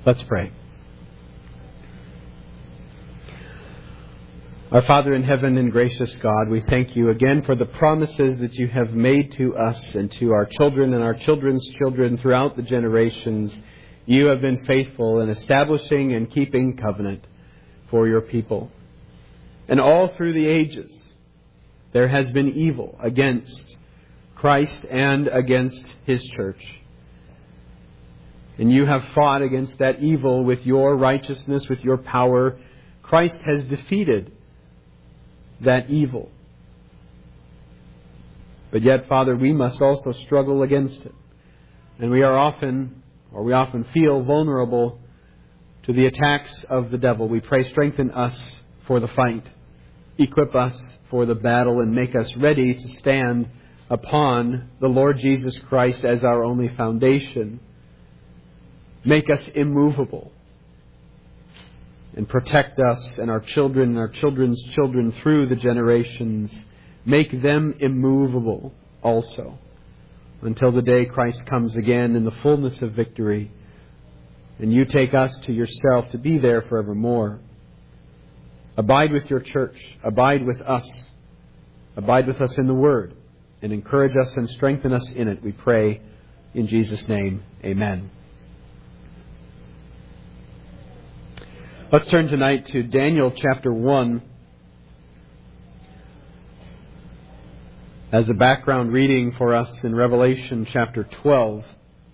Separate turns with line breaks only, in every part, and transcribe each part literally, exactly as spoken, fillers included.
Let's pray. Our Father in heaven and gracious God, we thank you again for the promises that you have made to us and to our children and our children's children throughout the generations. You have been faithful in establishing and keeping covenant for your people. And all through the ages, there has been evil against Christ and against His church. And you have fought against that evil with your righteousness, with your power. Christ has defeated that evil. But yet, Father, we must also struggle against it. And we are often, or we often feel vulnerable to the attacks of the devil. We pray, strengthen us for the fight. Equip us for the battle and make us ready to stand upon the Lord Jesus Christ as our only foundation. Make us immovable and protect us and our children and our children's children through the generations. Make them immovable also until the day Christ comes again in the fullness of victory and you take us to yourself to be there forevermore. Abide with your church. Abide with us. Abide with us in the Word and encourage us and strengthen us in it, we pray in Jesus' name. Amen. Let's turn tonight to Daniel chapter one. As a background reading for us in Revelation chapter twelve.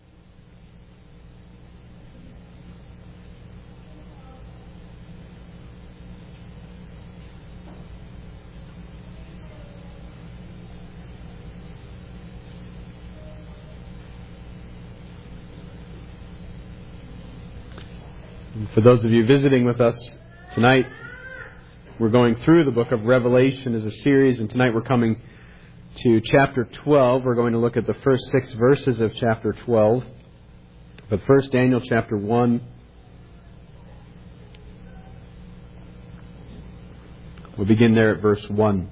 For those of you visiting with us tonight, we're going through the book of Revelation as a series, and tonight we're coming to chapter twelve. We're going to look at the first six verses of chapter twelve. But first, Daniel chapter one. We'll begin there at verse one.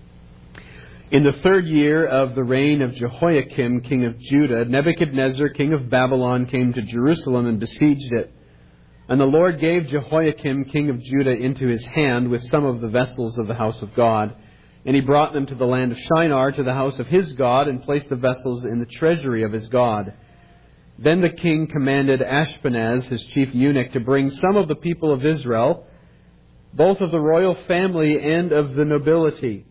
In the third year of the reign of Jehoiakim, king of Judah, Nebuchadnezzar, king of Babylon, came to Jerusalem and besieged it. And the Lord gave Jehoiakim, king of Judah, into his hand with some of the vessels of the house of God. And he brought them to the land of Shinar, to the house of his God, and placed the vessels in the treasury of his God. Then the king commanded Ashpenaz, his chief eunuch, to bring some of the people of Israel, both of the royal family and of the nobility,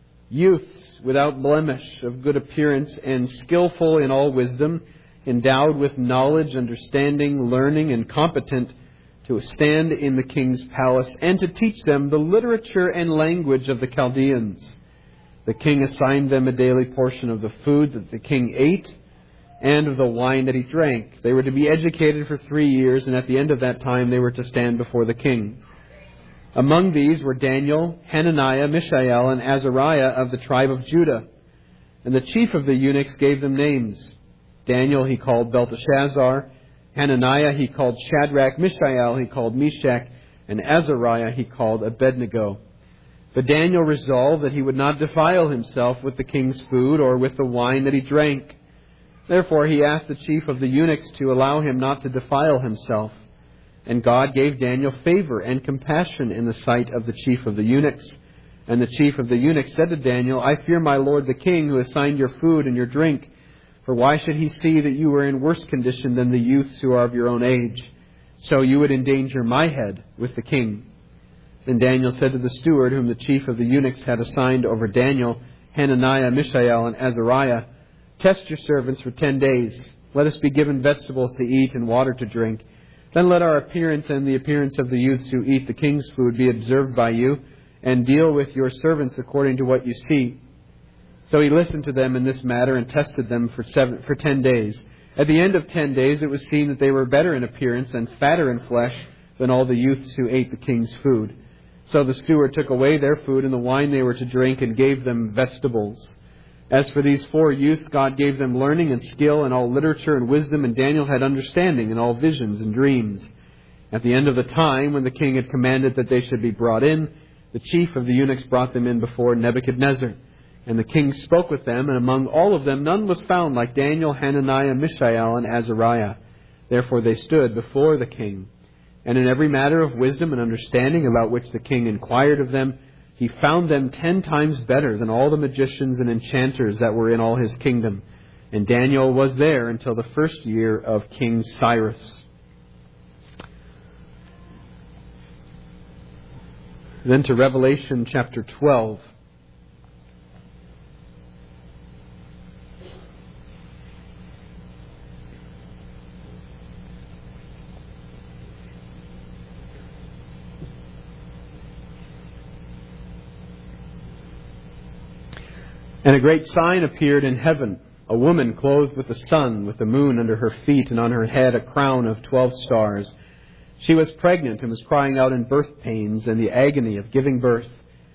youths without blemish, of good appearance, and skillful in all wisdom, endowed with knowledge, understanding, learning, and competent to stand in the king's palace, and to teach them the literature and language of the Chaldeans. The king assigned them a daily portion of the food that the king ate and of the wine that he drank. They were to be educated for three years, and at the end of that time they were to stand before the king. Among these were Daniel, Hananiah, Mishael, and Azariah of the tribe of Judah. And the chief of the eunuchs gave them names. Daniel he called Belteshazzar, Hananiah he called Shadrach, Mishael he called Meshach, and Azariah he called Abednego. But Daniel resolved that he would not defile himself with the king's food or with the wine that he drank. Therefore he asked the chief of the eunuchs to allow him not to defile himself. And God gave Daniel favor and compassion in the sight of the chief of the eunuchs. And the chief of the eunuchs said to Daniel, I fear my lord the king, who assigned your food and your drink. For why should he see that you are in worse condition than the youths who are of your own age? So you would endanger my head with the king. Then Daniel said to the steward, whom the chief of the eunuchs had assigned over Daniel, Hananiah, Mishael, and Azariah, test your servants for ten days. Let us be given vegetables to eat and water to drink. Then let our appearance and the appearance of the youths who eat the king's food be observed by you, and deal with your servants according to what you see. So he listened to them in this matter and tested them for seven, for ten days. At the end of ten days it was seen that they were better in appearance and fatter in flesh than all the youths who ate the king's food. So the steward took away their food and the wine they were to drink and gave them vegetables. As for these four youths, God gave them learning and skill in all literature and wisdom, and Daniel had understanding in all visions and dreams. At the end of the time, when the king had commanded that they should be brought in, the chief of the eunuchs brought them in before Nebuchadnezzar. And the king spoke with them, and among all of them none was found like Daniel, Hananiah, Mishael, and Azariah. Therefore they stood before the king. And in every matter of wisdom and understanding about which the king inquired of them, he found them ten times better than all the magicians and enchanters that were in all his kingdom. And Daniel was there until the first year of King Cyrus. Then to Revelation chapter twelve. And a great sign appeared in heaven, a woman clothed with the sun, with the moon under her feet, and on her head a crown of twelve stars. She was pregnant and was crying out in birth pains and the agony of giving birth.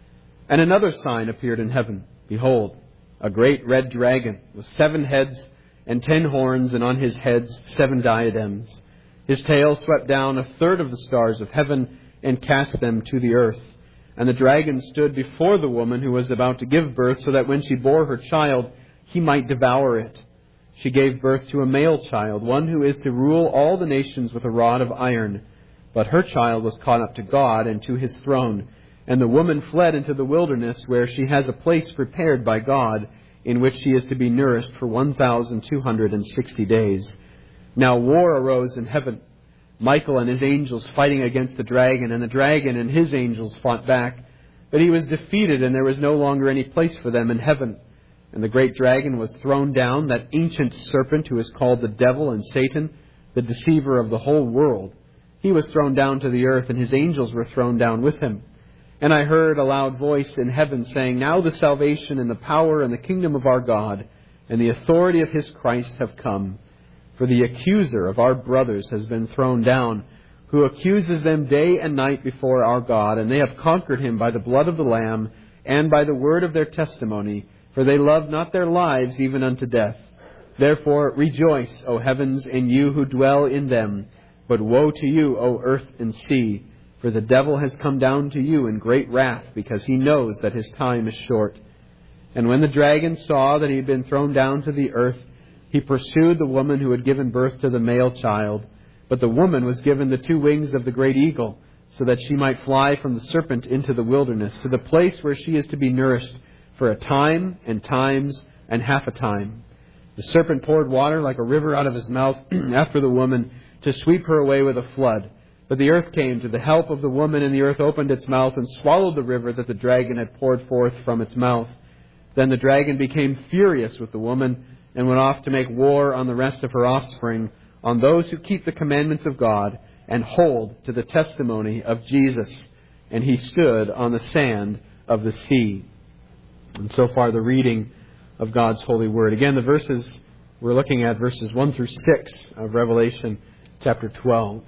And another sign appeared in heaven. Behold, a great red dragon with seven heads and ten horns, and on his heads seven diadems. His tail swept down a third of the stars of heaven and cast them to the earth. And the dragon stood before the woman who was about to give birth, so that when she bore her child, he might devour it. She gave birth to a male child, one who is to rule all the nations with a rod of iron. But her child was caught up to God and to his throne. And the woman fled into the wilderness, where she has a place prepared by God, in which she is to be nourished for one thousand two hundred sixty days. Now war arose in heaven. Michael and his angels fighting against the dragon, and the dragon and his angels fought back. But he was defeated, and there was no longer any place for them in heaven. And the great dragon was thrown down, that ancient serpent who is called the devil and Satan, the deceiver of the whole world. He was thrown down to the earth, and his angels were thrown down with him. And I heard a loud voice in heaven saying, Now the salvation and the power and the kingdom of our God and the authority of his Christ have come. For the accuser of our brothers has been thrown down, who accuses them day and night before our God, and they have conquered him by the blood of the Lamb and by the word of their testimony, for they loved not their lives even unto death. Therefore rejoice, O heavens, and you who dwell in them. But woe to you, O earth and sea, for the devil has come down to you in great wrath, because he knows that his time is short. And when the dragon saw that he had been thrown down to the earth, he pursued the woman who had given birth to the male child. But the woman was given the two wings of the great eagle, so that she might fly from the serpent into the wilderness, to the place where she is to be nourished for a time and times and half a time. The serpent poured water like a river out of his mouth after the woman, to sweep her away with a flood. But the earth came to the help of the woman, and the earth opened its mouth and swallowed the river that the dragon had poured forth from its mouth. Then the dragon became furious with the woman, and went off to make war on the rest of her offspring, on those who keep the commandments of God and hold to the testimony of Jesus. And he stood on the sand of the sea. And so far the reading of God's holy word. Again, the verses we're looking at, verses one through six of Revelation chapter twelve.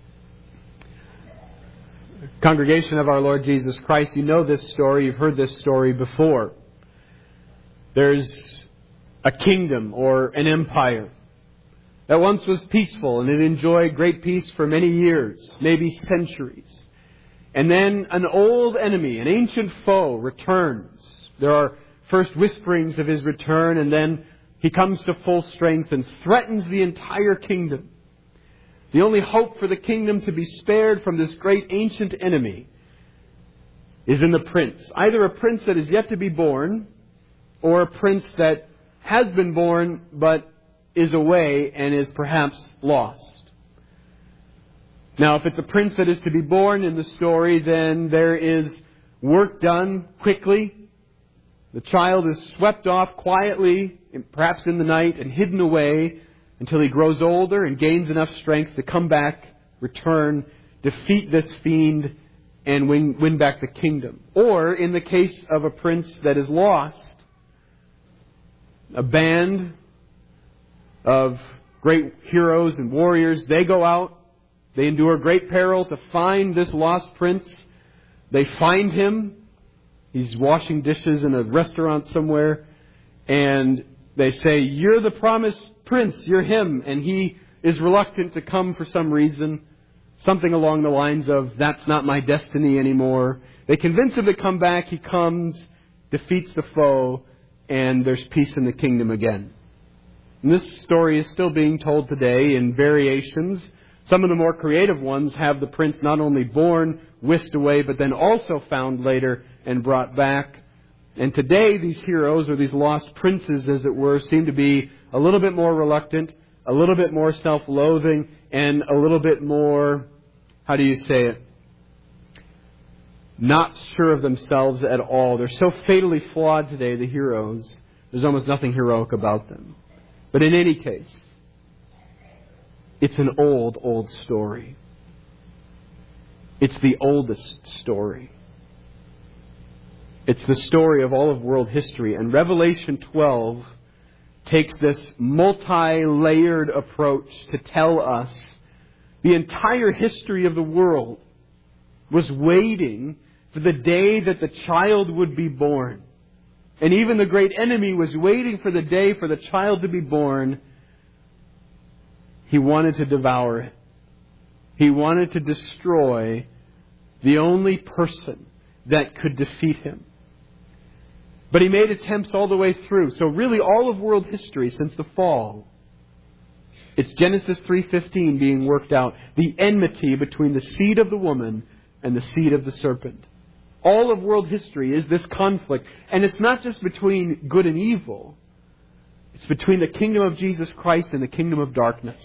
Congregation of our Lord Jesus Christ, you know this story. You've heard this story before. There's a kingdom or an empire that once was peaceful, and it enjoyed great peace for many years, maybe centuries. And then an old enemy, an ancient foe, returns. There are first whisperings of his return, and then he comes to full strength and threatens the entire kingdom. The only hope for the kingdom to be spared from this great ancient enemy is in the prince. Either a prince that is yet to be born, or a prince that has been born but is away and is perhaps lost. Now, if it's a prince that is to be born in the story, then there is work done quickly. The child is swept off quietly, perhaps in the night, and hidden away until he grows older and gains enough strength to come back, return, defeat this fiend, and win, win back the kingdom. Or, in the case of a prince that is lost, a band of great heroes and warriors, they go out, they endure great peril to find this lost prince. They find him. He's washing dishes in a restaurant somewhere, and they say, "You're the promised prince, you're him." And he is reluctant to come for some reason. Something along the lines of, "That's not my destiny anymore." They convince him to come back. He comes, defeats the foe, and there's peace in the kingdom again. And this story is still being told today in variations. Some of the more creative ones have the prince not only born, whisked away, but then also found later and brought back. And today these heroes, or these lost princes as it were, seem to be a little bit more reluctant, a little bit more self-loathing, and a little bit more, how do you say it, not sure of themselves at all. They're so fatally flawed today, the heroes. There's almost nothing heroic about them. But in any case, it's an old, old story. It's the oldest story. It's the story of all of world history. And Revelation twelve takes this multi-layered approach to tell us the entire history of the world was waiting for the day that the child would be born. And even the great enemy was waiting for the day for the child to be born. He wanted to devour it. He wanted to destroy the only person that could defeat him. But he made attempts all the way through. So really all of world history since the fall, it's Genesis three fifteen being worked out. The enmity between the seed of the woman and the seed of the serpent. All of world history is this conflict. And it's not just between good and evil. It's between the kingdom of Jesus Christ and the kingdom of darkness.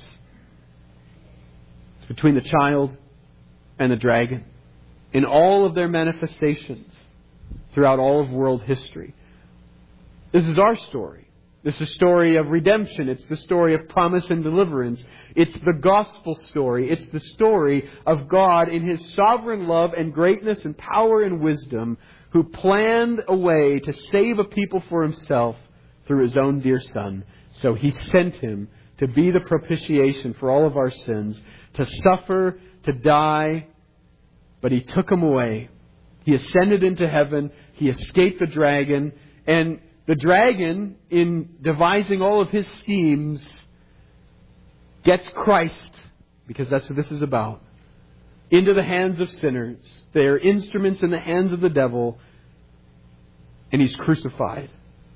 It's between the child and the dragon. In all of their manifestations throughout all of world history. This is our story. This is a story of redemption. It's the story of promise and deliverance. It's the gospel story. It's the story of God in His sovereign love and greatness and power and wisdom, who planned a way to save a people for Himself through His own dear Son. So He sent Him to be the propitiation for all of our sins, to suffer, to die, but He took Him away. He ascended into heaven. He escaped the dragon. And the dragon, in devising all of his schemes, gets Christ, because that's what this is about, into the hands of sinners. They are instruments in the hands of the devil, and He's crucified.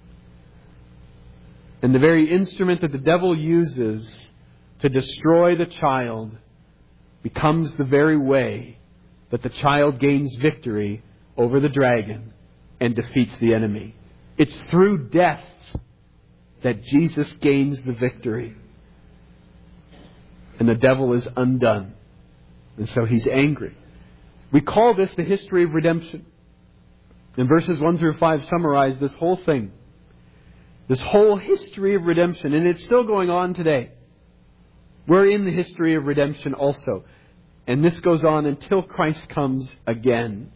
And the very instrument that the devil uses to destroy the child becomes the very way that the child gains victory over the dragon and defeats the enemy. It's through death that Jesus gains the victory. And the devil is undone. And so he's angry. We call this the history of redemption. And verses one through five summarize this whole thing. This whole history of redemption. And it's still going on today. We're in the history of redemption also. And this goes on until Christ comes again.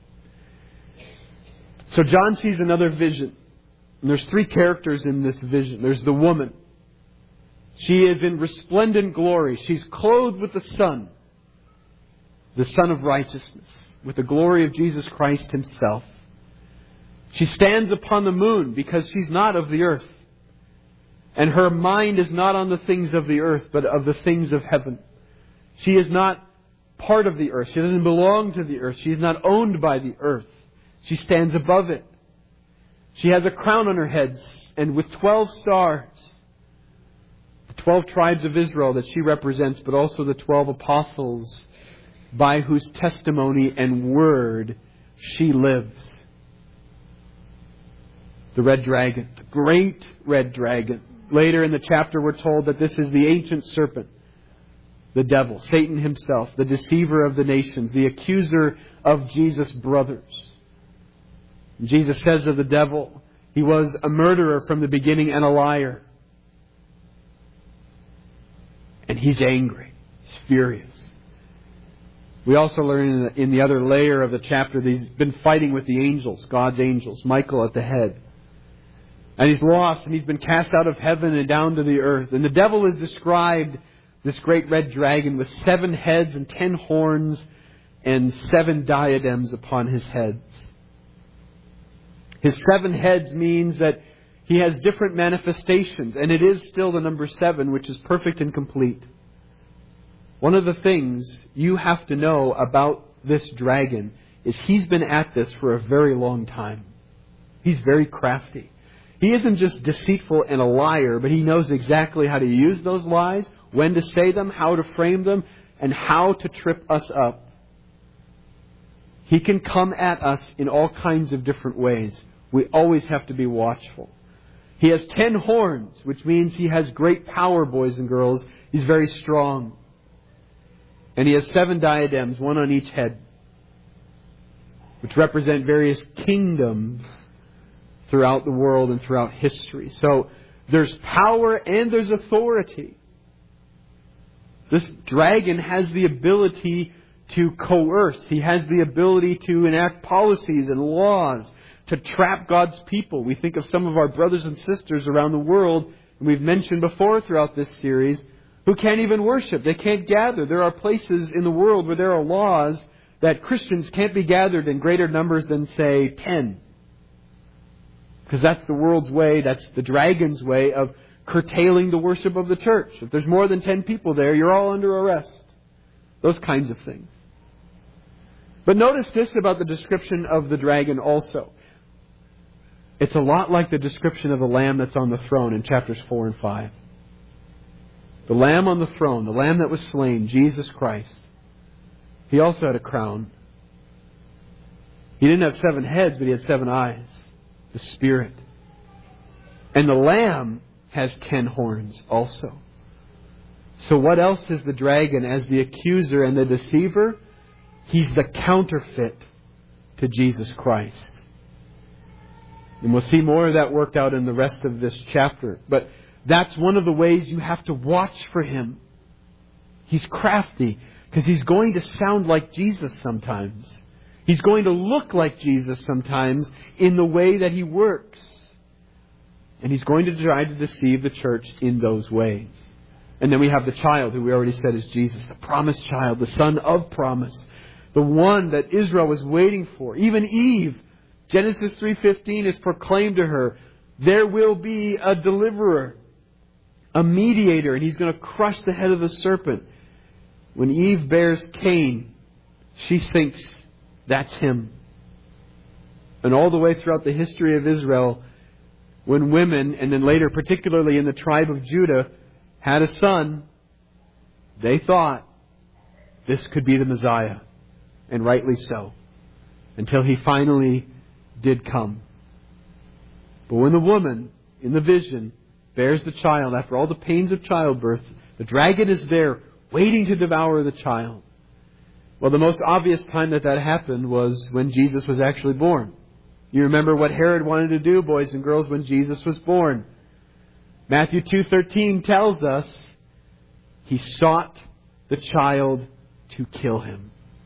So John sees another vision. And there's three characters in this vision. There's the woman. She is in resplendent glory. She's clothed with the sun. The Son of righteousness. With the glory of Jesus Christ Himself. She stands upon the moon because she's not of the earth. And her mind is not on the things of the earth, but of the things of heaven. She is not part of the earth. She doesn't belong to the earth. She is not owned by the earth. She stands above it. She has a crown on her head, and with twelve stars, the twelve tribes of Israel that she represents, but also the twelve apostles by whose testimony and word she lives. The red dragon, the great red dragon. Later in the chapter we're told that this is the ancient serpent, the devil, Satan himself, the deceiver of the nations, the accuser of Jesus' brothers. Jesus says of the devil, he was a murderer from the beginning and a liar. And he's angry. He's furious. We also learn in the, in the other layer of the chapter that he's been fighting with the angels, God's angels, Michael at the head. And he's lost, and he's been cast out of heaven and down to the earth. And the devil is described, this great red dragon, with seven heads and ten horns and seven diadems upon his heads. His seven heads means that he has different manifestations, and it is still the number seven, which is perfect and complete. One of the things you have to know about this dragon is he's been at this for a very long time. He's very crafty. He isn't just deceitful and a liar, but He knows exactly how to use those lies, when to say them, how to frame them, and how to trip us up. He can come at us in all kinds of different ways. We always have to be watchful. He has ten horns, which means He has great power, boys and girls. He's very strong. And He has seven diadems, one on each head, which represent various kingdoms throughout the world and throughout history. So there's power and there's authority. This dragon has the ability to coerce. He has the ability to enact policies and laws to trap God's people. We think of some of our brothers and sisters around the world, and we've mentioned before throughout this series, who can't even worship. They can't gather. There are places in the world where there are laws that Christians can't be gathered in greater numbers than, say, ten. Because that's the world's way, that's the dragon's way of curtailing the worship of the church. If there's more than ten people there, you're all under arrest. Those kinds of things. But notice this about the description of the dragon also. It's a lot like the description of the lamb that's on the throne in chapters four and five. The lamb on the throne, the lamb that was slain, Jesus Christ. He also had a crown. He didn't have seven heads, but He had seven eyes. The Spirit. And the lamb has ten horns also. So what else is the dragon as the accuser and the deceiver? He's the counterfeit to Jesus Christ. And we'll see more of that worked out in the rest of this chapter. But that's one of the ways you have to watch for him. He's crafty because he's going to sound like Jesus sometimes. He's going to look like Jesus sometimes in the way that he works. And he's going to try to deceive the church in those ways. And then we have the child who we already said is Jesus, the promised child, the son of promise. The one that Israel was waiting for. Even Eve, Genesis three fifteen is proclaimed to her, there will be a deliverer, a mediator, and he's going to crush the head of the serpent. When Eve bears Cain, she thinks that's him. And all the way throughout the history of Israel, when women, and then later particularly in the tribe of Judah, had a son, they thought this could be the Messiah. And rightly so. Until he finally did come. But when the woman, in the vision, bears the child, after all the pains of childbirth, the dragon is there, waiting to devour the child. Well, the most obvious time that that happened was when Jesus was actually born. You remember what Herod wanted to do, boys and girls, when Jesus was born. Matthew two thirteen tells us he sought the child to kill him.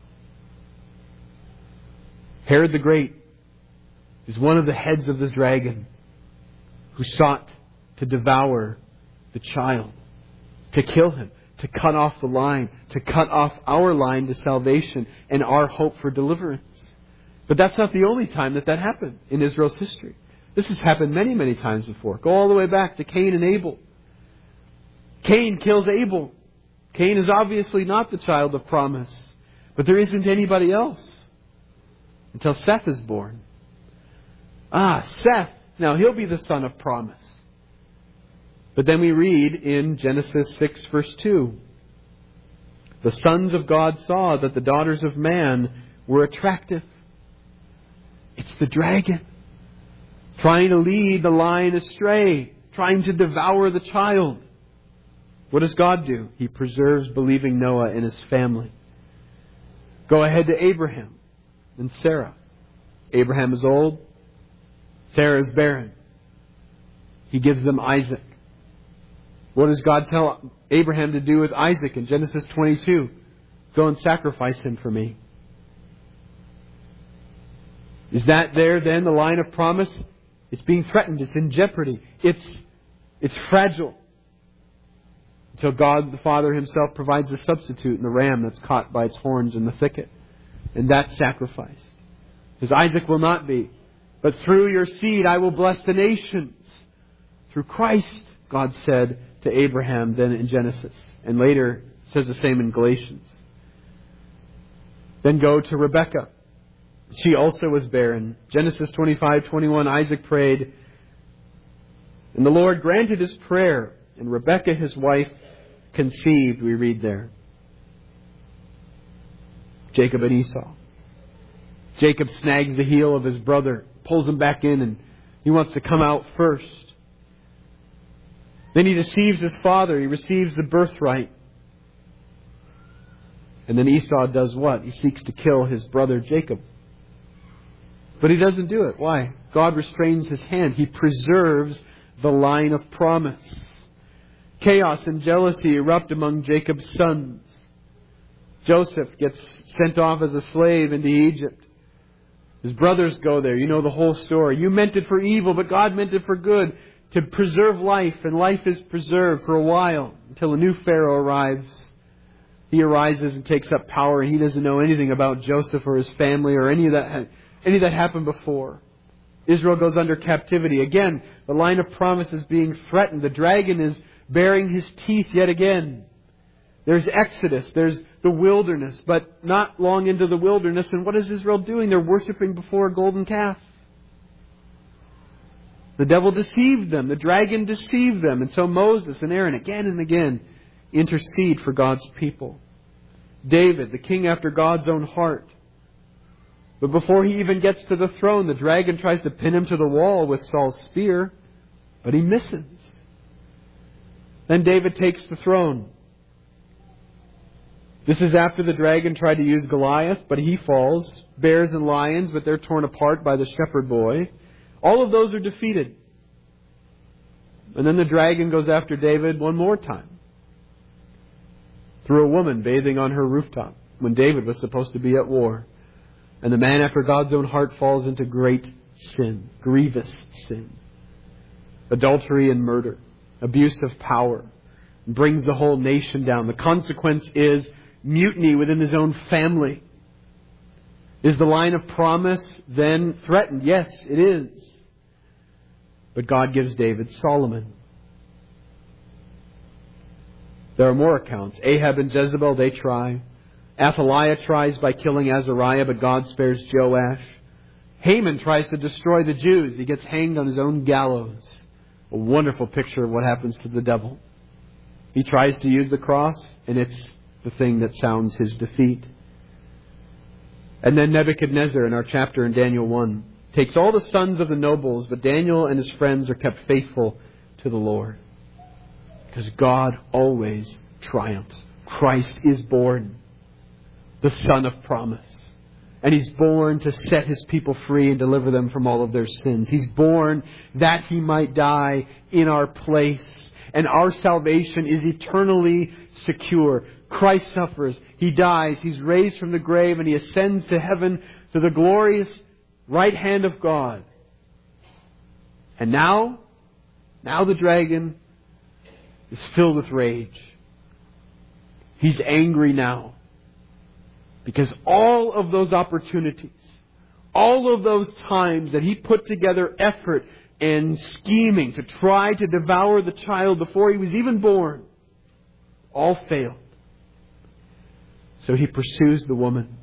Herod the Great is one of the heads of the dragon who sought to devour the child, to kill him, to cut off the line, to cut off our line to salvation and our hope for deliverance. But that's not the only time that that happened in Israel's history. This has happened many, many times before. Go all the way back to Cain and Abel. Cain kills Abel. Cain is obviously not the child of promise. But there isn't anybody else until Seth is born. Ah, Seth. Now he'll be the son of promise. But then we read in Genesis six verse two. The sons of God saw that the daughters of man were attractive. It's the dragon. Trying to lead the lion astray. Trying to devour the child. What does God do? He preserves believing Noah and his family. Go ahead to Abraham and Sarah. Abraham is old. Sarah is barren. He gives them Isaac. What does God tell Abraham to do with Isaac in Genesis twenty-two? Go and sacrifice him for me. Is that there then, the line of promise? It's being threatened. It's in jeopardy. It's, it's fragile. Until God the Father Himself provides a substitute in the ram that's caught by its horns in the thicket. And that's sacrificed. Because Isaac will not be. But through your seed I will bless the nations. Through Christ, God said to Abraham then in Genesis. And later says the same in Galatians. Then go to Rebekah. She also was barren. Genesis twenty-five twenty-one, Isaac prayed, And the Lord granted his prayer, and Rebekah, his wife, conceived, we read there. Jacob and Esau. Jacob snags the heel of his brother, pulls him back in, and he wants to come out first. Then he deceives his father. He receives the birthright. And then Esau does what? He seeks to kill his brother Jacob. But he doesn't do it. Why? God restrains his hand. He preserves the line of promise. Chaos and jealousy erupt among Jacob's sons. Joseph gets sent off as a slave into Egypt. His brothers go there. You know the whole story. You meant it for evil, but God meant it for good, to preserve life. And life is preserved for a while until a new Pharaoh arrives. He arises and takes up power, and he doesn't know anything about Joseph or his family or any of that, any of that happened before. Israel goes under captivity. Again, the line of promise is being threatened. The dragon is baring his teeth yet again. There's Exodus. There's the wilderness. But not long into the wilderness. And what is Israel doing? They're worshiping before a golden calf. The devil deceived them. The dragon deceived them. And so Moses and Aaron again and again intercede for God's people. David, the king after God's own heart. But before he even gets to the throne, the dragon tries to pin him to the wall with Saul's spear. But he misses. Then David takes the throne. This is after the dragon tried to use Goliath, but he falls. Bears and lions, but they're torn apart by the shepherd boy. All of those are defeated. And then the dragon goes after David one more time. Through a woman bathing on her rooftop when David was supposed to be at war. And the man after God's own heart falls into great sin, grievous sin. Adultery and murder, abuse of power, brings the whole nation down. The consequence is mutiny within his own family. Is the line of promise then threatened? Yes, it is. But God gives David Solomon. There are more accounts. Ahab and Jezebel, they try. Athaliah tries by killing Azariah, but God spares Joash. Haman tries to destroy the Jews. He gets hanged on his own gallows. A wonderful picture of what happens to the devil. He tries to use the cross, and it's the thing that sounds his defeat. And then Nebuchadnezzar, in our chapter in Daniel one, takes all the sons of the nobles, but Daniel and his friends are kept faithful to the Lord. Because God always triumphs. Christ is born, the Son of promise. And He's born to set His people free and deliver them from all of their sins. He's born that He might die in our place. And our salvation is eternally secure. Christ suffers. He dies. He's raised from the grave and He ascends to heaven to the glorious right hand of God. And now, now the dragon is filled with rage. He's angry now. Because all of those opportunities, all of those times that he put together effort and scheming to try to devour the child before he was even born, all failed. So he pursues the woman.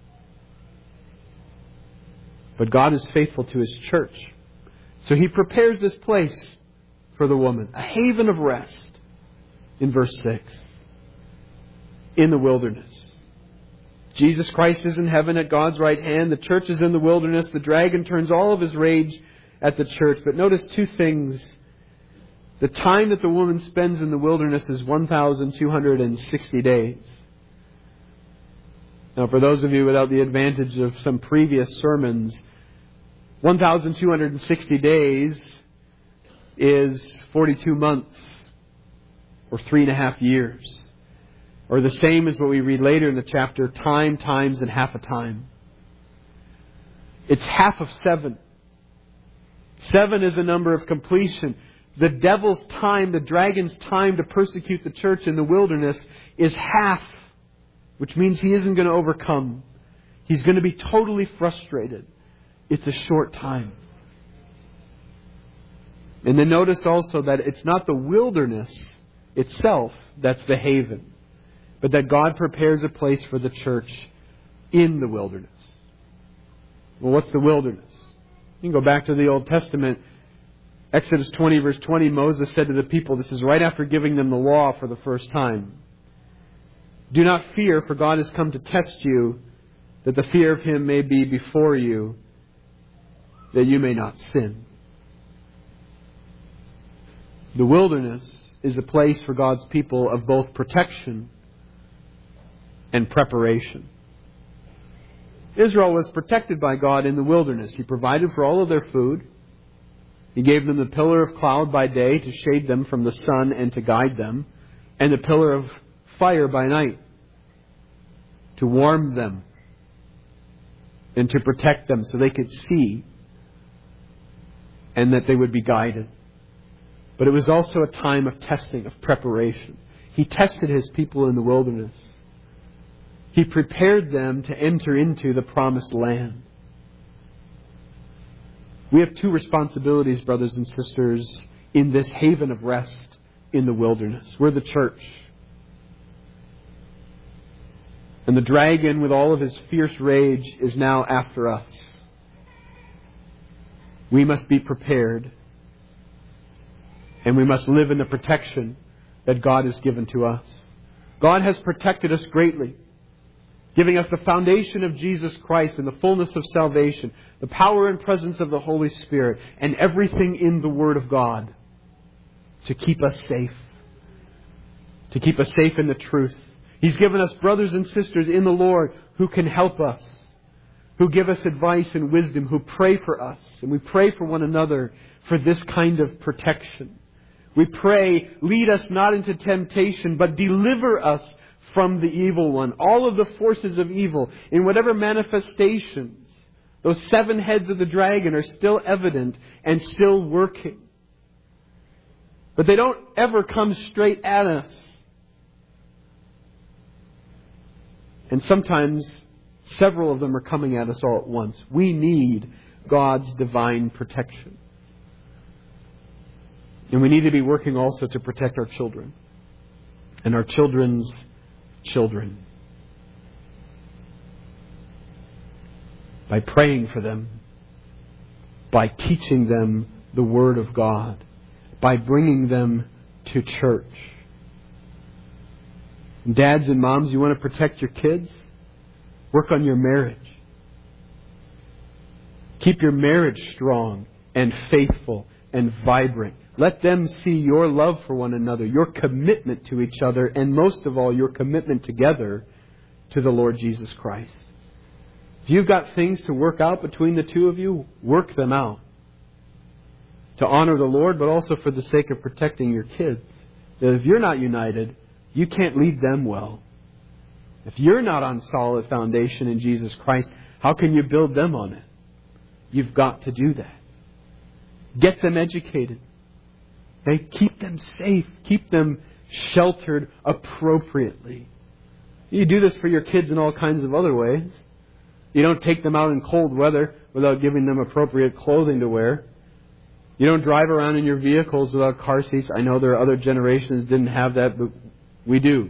But God is faithful to His church. So He prepares this place for the woman, a haven of rest, in verse six, in the wilderness. Jesus Christ is in heaven at God's right hand. The church is in the wilderness. The dragon turns all of his rage at the church. But notice two things. The time that the woman spends in the wilderness is one thousand two hundred sixty days. Now, for those of you without the advantage of some previous sermons, one thousand two hundred sixty days is forty-two months, or three and a half years. Or the same as what we read later in the chapter, time, times, and half a time. It's half of seven. Seven is a number of completion. The devil's time, the dragon's time to persecute the church in the wilderness is half, which means he isn't going to overcome. He's going to be totally frustrated. It's a short time. And then notice also that it's not the wilderness itself that's the haven, but that God prepares a place for the church in the wilderness. Well, what's the wilderness? You can go back to the Old Testament. Exodus twenty, verse twenty, Moses said to the people, this is right after giving them the law for the first time, "Do not fear, for God has come to test you, that the fear of Him may be before you, that you may not sin." The wilderness is a place for God's people of both protection and preparation. Israel was protected by God in the wilderness. He provided for all of their food. He gave them the pillar of cloud by day to shade them from the sun and to guide them, and the pillar of fire by night to warm them and to protect them so they could see and that they would be guided. But it was also a time of testing, of preparation. He tested His people in the wilderness. He prepared them to enter into the promised land. We have two responsibilities, brothers and sisters, in this haven of rest in the wilderness. We're the church. And the dragon, with all of his fierce rage, is now after us. We must be prepared. And we must live in the protection that God has given to us. God has protected us greatly, giving us the foundation of Jesus Christ and the fullness of salvation, the power and presence of the Holy Spirit, and everything in the Word of God to keep us safe, to keep us safe in the truth. He's given us brothers and sisters in the Lord who can help us, who give us advice and wisdom, who pray for us. And we pray for one another for this kind of protection. We pray, lead us not into temptation, but deliver us from the evil one. All of the forces of evil, in whatever manifestations, those seven heads of the dragon are still evident and still working. But they don't ever come straight at us. And sometimes several of them are coming at us all at once. We need God's divine protection. And we need to be working also to protect our children and our children's children by praying for them, by teaching them the Word of God, by bringing them to church. Dads and moms, you want to protect your kids? Work on your marriage. Keep your marriage strong and faithful and vibrant. Let them see your love for one another, your commitment to each other, and most of all, your commitment together to the Lord Jesus Christ. If you've got things to work out between the two of you, work them out. To honor the Lord, but also for the sake of protecting your kids. That if you're not united, you can't lead them well. If you're not on solid foundation in Jesus Christ, how can you build them on it? You've got to do that. Get them educated. They keep them safe. Keep them sheltered appropriately. You do this for your kids in all kinds of other ways. You don't take them out in cold weather without giving them appropriate clothing to wear. You don't drive around in your vehicles without car seats. I know there are other generations that didn't have that, but we do.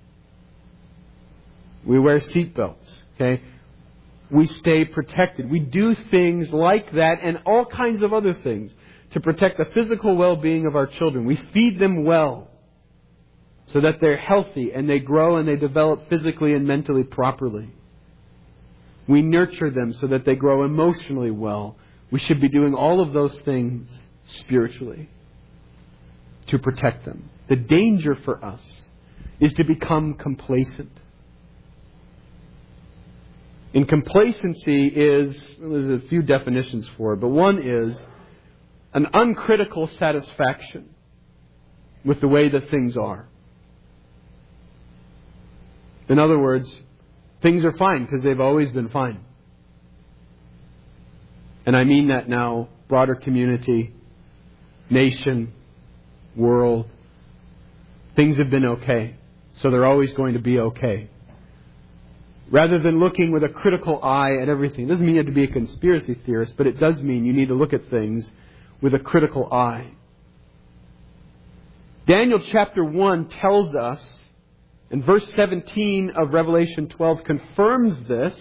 We wear seatbelts. Okay? We stay protected. We do things like that and all kinds of other things to protect the physical well-being of our children. We feed them well so that they're healthy and they grow and they develop physically and mentally properly. We nurture them so that they grow emotionally well. We should be doing all of those things spiritually to protect them. The danger for us is to become complacent. And complacency is, well, there's a few definitions for it, but one is an uncritical satisfaction with the way that things are. In other words, things are fine because they've always been fine. And I mean that now, broader community, nation, world. Things have been okay, so they're always going to be okay. Rather than looking with a critical eye at everything. It doesn't mean you have to be a conspiracy theorist, but it does mean you need to look at things with a critical eye. Daniel chapter one tells us, and verse seventeen of Revelation twelve confirms this,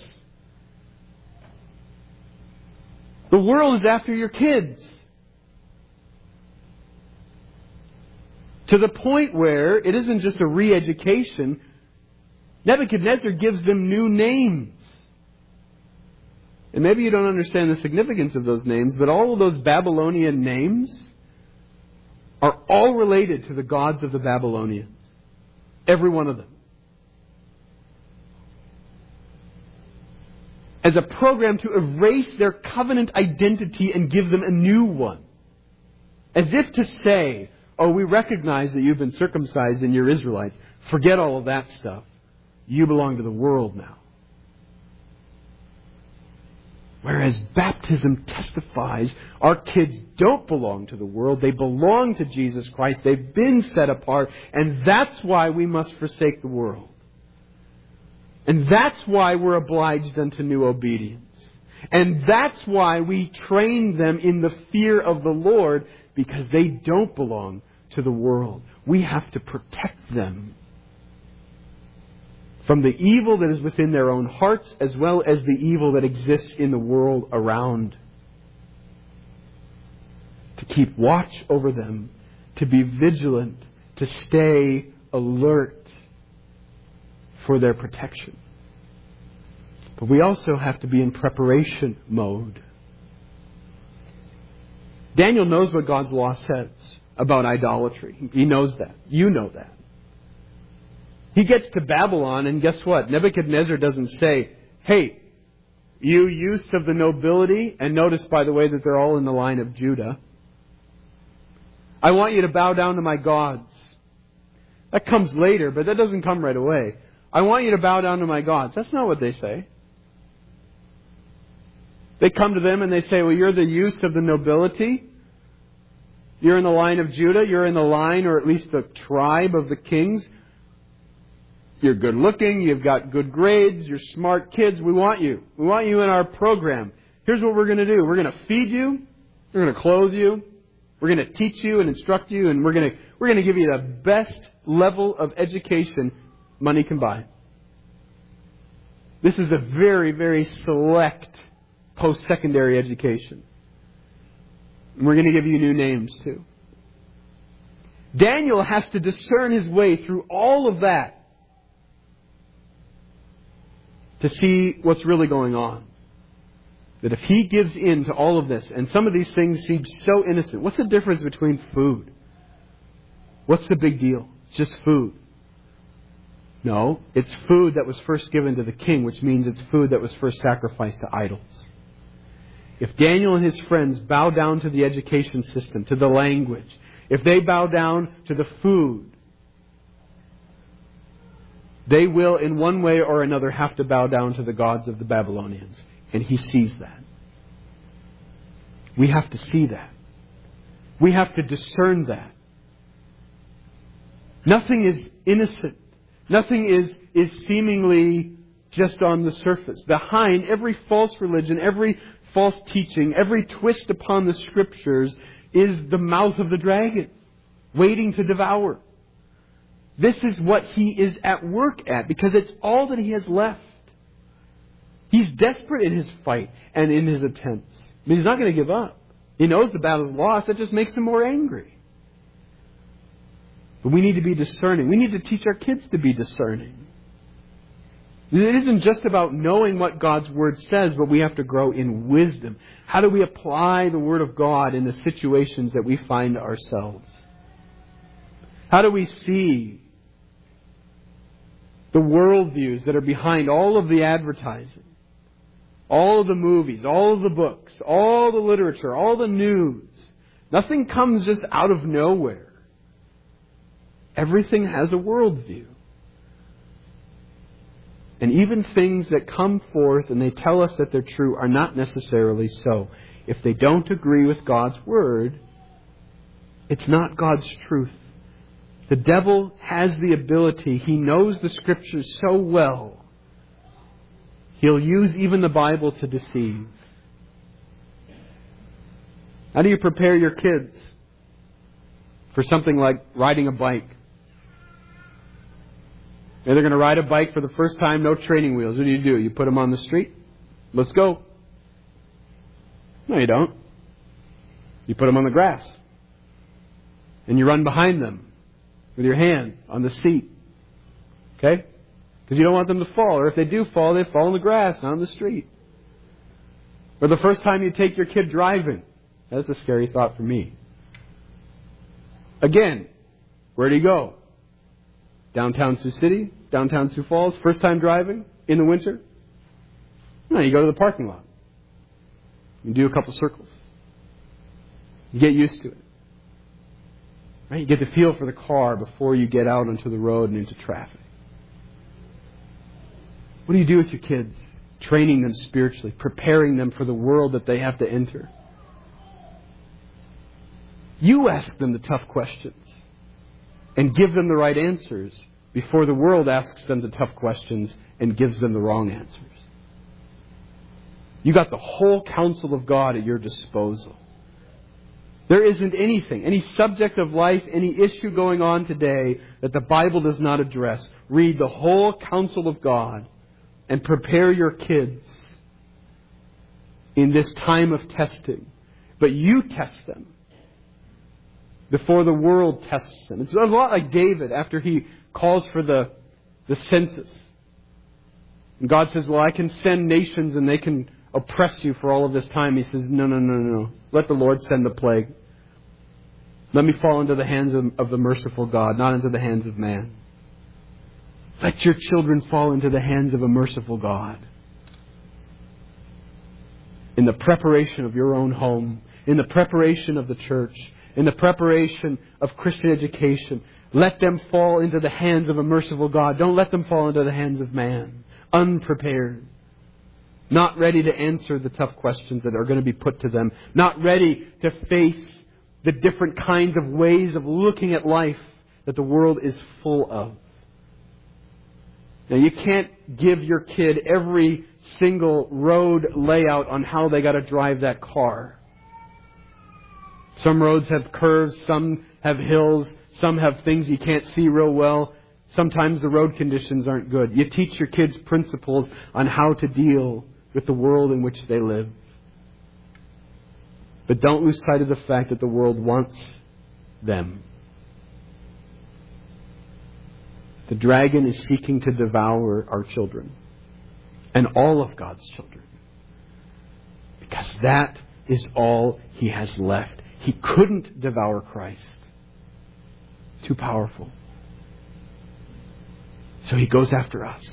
the world is after your kids. To the point where it isn't just a re-education. Nebuchadnezzar gives them new names. And maybe you don't understand the significance of those names, but all of those Babylonian names are all related to the gods of the Babylonians. Every one of them. As a program to erase their covenant identity and give them a new one. As if to say, oh, we recognize that you've been circumcised and you're Israelites. Forget all of that stuff. You belong to the world now. Whereas baptism testifies our kids don't belong to the world. They belong to Jesus Christ. They've been set apart. And that's why we must forsake the world. And that's why we're obliged unto new obedience. And that's why we train them in the fear of the Lord, because they don't belong to the world. We have to protect them from the evil that is within their own hearts, as well as the evil that exists in the world around. To keep watch over them, to be vigilant, to stay alert for their protection. But we also have to be in preparation mode. Daniel knows what God's law says about idolatry. He knows that. You know that. He gets to Babylon, and guess what? Nebuchadnezzar doesn't say, hey, you youths of the nobility, and notice, by the way, that they're all in the line of Judah, I want you to bow down to my gods. That comes later, but that doesn't come right away. I want you to bow down to my gods. That's not what they say. They come to them and they say, well, you're the youths of the nobility. You're in the line of Judah. You're in the line, or at least the tribe of the kings. You're good looking. You've got good grades. You're smart kids. We want you. We want you in our program. Here's what we're going to do. We're going to feed you. We're going to clothe you. We're going to teach you and instruct you. And we're going to, we're going to give you the best level of education money can buy. This is a very, very select post-secondary education. And we're going to give you new names too. Daniel has to discern his way through all of that to see what's really going on. That if he gives in to all of this, and some of these things seem so innocent. What's the difference between food? What's the big deal? It's just food. No, it's food that was first given to the king, which means it's food that was first sacrificed to idols. If Daniel and his friends bow down to the education system, to the language, if they bow down to the food, they will in one way or another have to bow down to the gods of the Babylonians. And he sees that. We have to see that. We have to discern that. Nothing is innocent. Nothing is, is seemingly just on the surface. Behind every false religion, every false teaching, every twist upon the Scriptures is the mouth of the dragon, waiting to devour. This is what he is at work at, because it's all that he has left. He's desperate in his fight and in his attempts. I mean, he's not going to give up. He knows the battle's lost. That just makes him more angry. But we need to be discerning. We need to teach our kids to be discerning. It isn't just about knowing what God's Word says, but we have to grow in wisdom. How do we apply the Word of God in the situations that we find ourselves? How do we see the worldviews that are behind all of the advertising, all of the movies, all of the books, all the literature, all the news? Nothing comes just out of nowhere. Everything has a worldview. And even things that come forth and they tell us that they're true are not necessarily so. If they don't agree with God's Word, it's not God's truth. The devil has the ability. He knows the Scriptures so well. He'll use even the Bible to deceive. How do you prepare your kids for something like riding a bike? They're going to ride a bike for the first time, no training wheels. What do you do? You put them on the street? Let's go. No, you don't. You put them on the grass. And you run behind them. with your hand on the seat. Okay? Because you don't want them to fall. Or if they do fall, they fall in the grass, not on the street. Or the first time you take your kid driving. That's a scary thought for me. Again, where do you go? Downtown Sioux City? Downtown Sioux Falls? First time driving? In the winter? No, you go to the parking lot. You do a couple circles. You get used to it. Right? You get the feel for the car before you get out onto the road and into traffic. What do you do with your kids? Training them spiritually, preparing them for the world that they have to enter. You ask them the tough questions and give them the right answers before the world asks them the tough questions and gives them the wrong answers. You got the whole counsel of God at your disposal. There isn't anything, any subject of life, any issue going on today that the Bible does not address. Read the whole counsel of God and prepare your kids in this time of testing. But you test them before the world tests them. It's a lot like David after he calls for the, the census. And God says, well, I can send nations and they can oppress you for all of this time. He says, no, no, no, no. Let the Lord send the plague. Let me fall into the hands of, of the merciful God, not into the hands of man. Let your children fall into the hands of a merciful God. In the preparation of your own home, in the preparation of the church, in the preparation of Christian education, let them fall into the hands of a merciful God. Don't let them fall into the hands of man. Unprepared. Not ready to answer the tough questions that are going to be put to them. Not ready to face the different kinds of ways of looking at life that the world is full of. Now, you can't give your kid every single road layout on how they got to drive that car. Some roads have curves, some have hills, some have things you can't see real well. Sometimes the road conditions aren't good. You teach your kids principles on how to deal with the world in which they live. But don't lose sight of the fact that the world wants them. The dragon is seeking to devour our children and all of God's children. Because that is all he has left. He couldn't devour Christ. Too powerful. So he goes after us.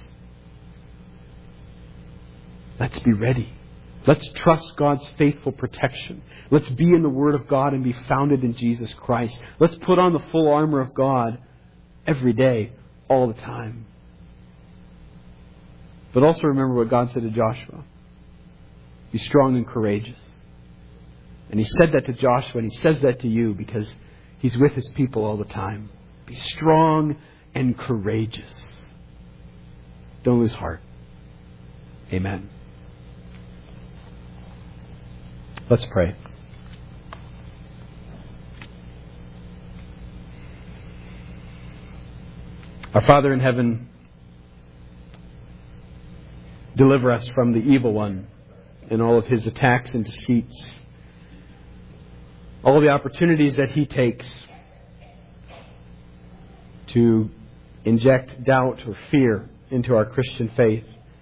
Let's be ready. Let's trust God's faithful protection. Let's be in the Word of God and be founded in Jesus Christ. Let's put on the full armor of God every day, all the time. But also remember what God said to Joshua. Be strong and courageous. And he said that to Joshua, and he says that to you because he's with his people all the time. Be strong and courageous. Don't lose heart. Amen. Let's pray. Our Father in heaven, deliver us from the evil one and all of his attacks and deceits. All the opportunities that he takes to inject doubt or fear into our Christian faith.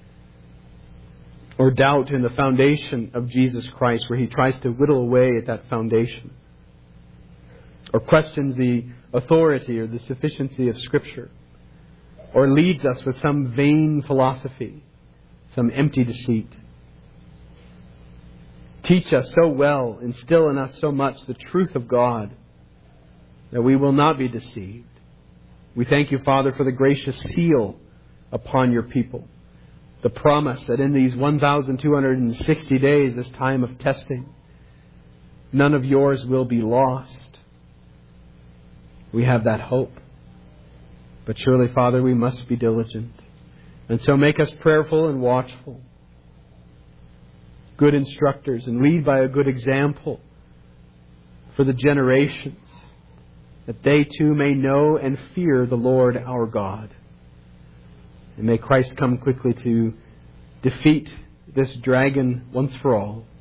Or doubt in the foundation of Jesus Christ, where he tries to whittle away at that foundation. Or questions the authority or the sufficiency of Scripture. Or leads us with some vain philosophy, some empty deceit. Teach us so well, instill in us so much the truth of God, that we will not be deceived. We thank you, Father, for the gracious seal upon your people. The promise that in these one thousand two hundred sixty days, this time of testing, none of yours will be lost. We have that hope. But surely, Father, we must be diligent. And so make us prayerful and watchful. Good instructors, and lead by a good example for the generations, that they too may know and fear the Lord our God. And may Christ come quickly to defeat this dragon once for all.